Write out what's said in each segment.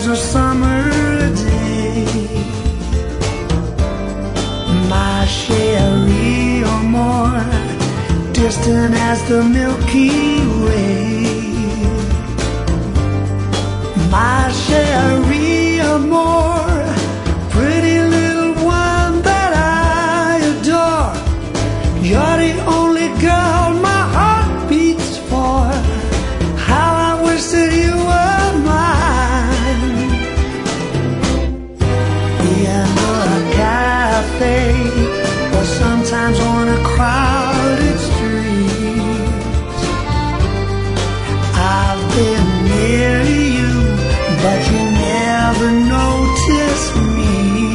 as a summer day. My Cherie Amour, distant as the Milky Way. My Cherie Amour, pretty little one that I adore. You're the only girl my heart beats for. How I wish that you were mine. In a cafe, or sometimes on a crowded street. I've been near you, but you never notice me.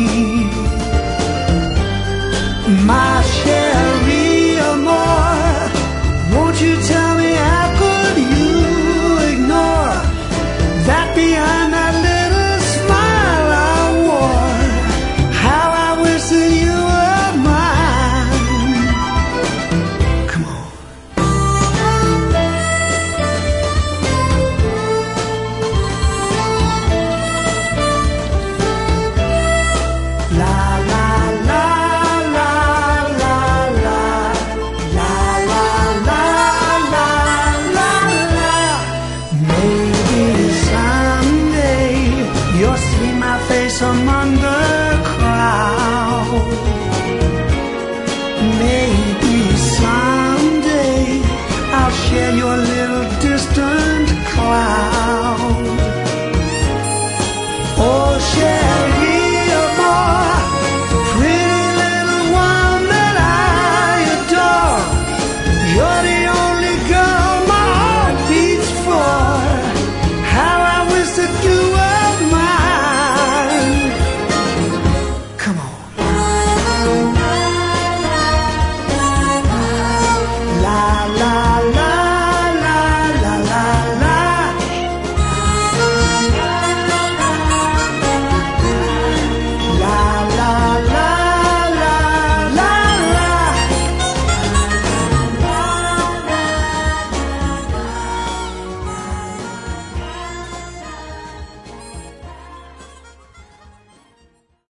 My Cherie Amour, won't you tell me how could you ignore that behind that little smile I wore? How I wish that you were mine. Come on. La la la la la la la la la la la la. Maybe someday you'll see my face among the crowd. Maybe someday I'll share your little distant cloud.